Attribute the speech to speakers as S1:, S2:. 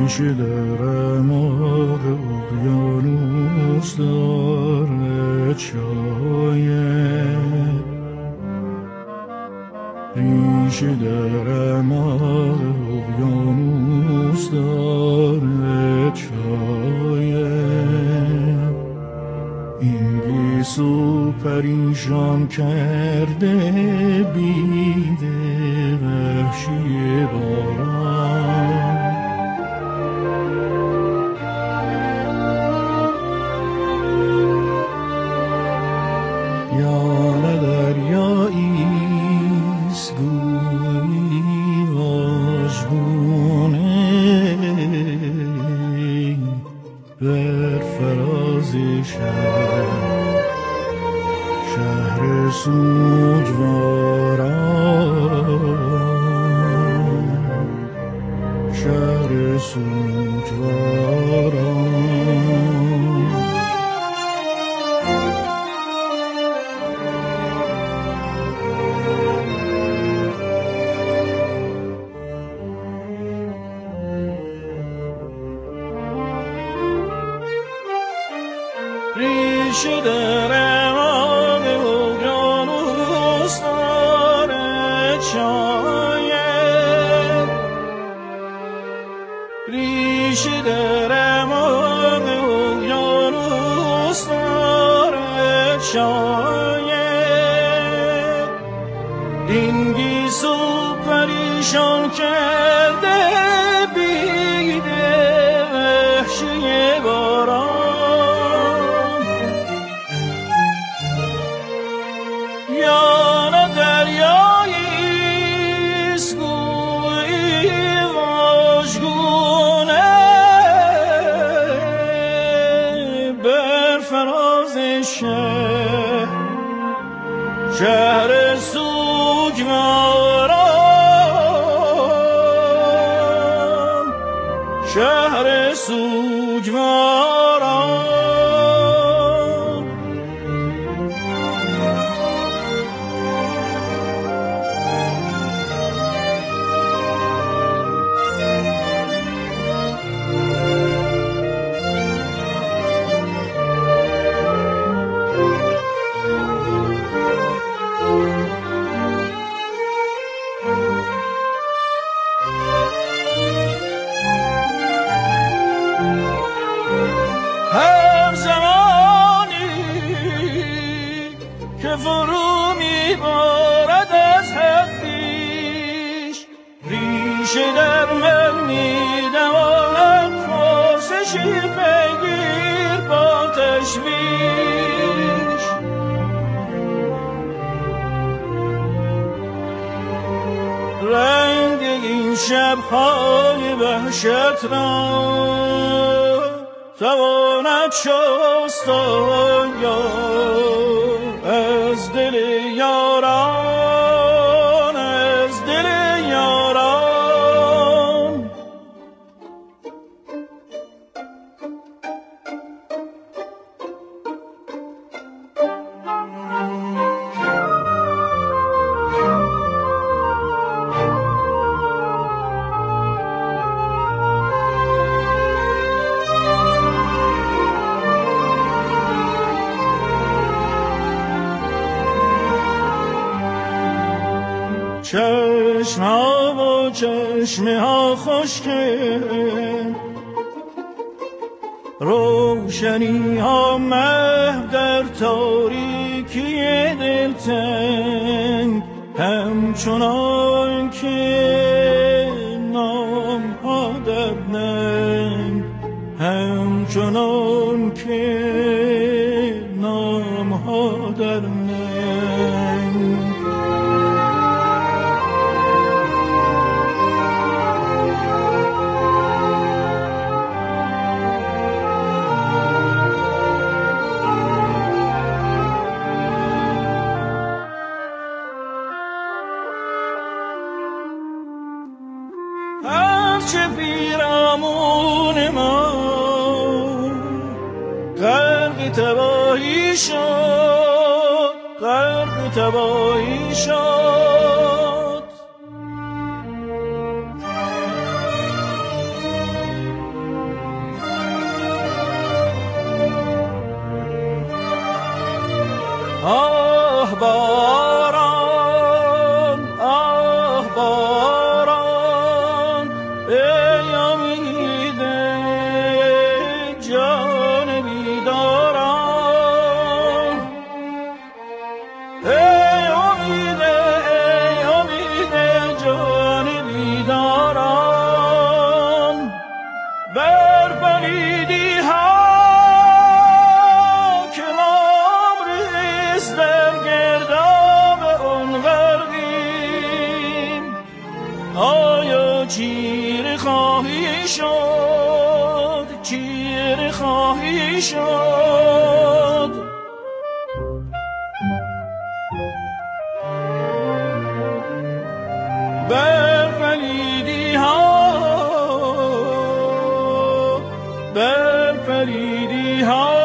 S1: ریشه در اعماق اقیانوس دارد شاید، ریشه در اعماق اقیانوس دارد شاید. این گیسو پریشان کرده بیده وحشی باران. یا نه دریاییست گویی واژگونه بر فراز شهر سوگواران، شهر سوگواران. ریشه در اعماق اقیانوس دارد شاید، ریشه در اعماق اقیانوس دارد شاید. این گیسو پریشان کرده بیده وحشی باران. شهر سوگواران، شهر سوگواران. هر زمانی که فرو میبارد از حق پیش، ریشه در من میدواند پرسشی پیگیر با تشویش. رنگ این شب‌های وحشت را تواند شست یا از دل یاران، از دل یاران. چشم‌ها و چشمه‌ها خشکه، روشنی‌ها محو در تاریکی دلتنگ، همچنان که نام‌ها در ننگ، همچنان که نام‌ها در ننگ. هرچه پیرامون ما غرق تباهی شد، غرق تباهی شد. پلیدی ها که عمریست در گرداب اون غرقیم، آیا چیره خواهی شد، چیره خواهی شد؟ بر پلیدی ها، بر پلیدی ها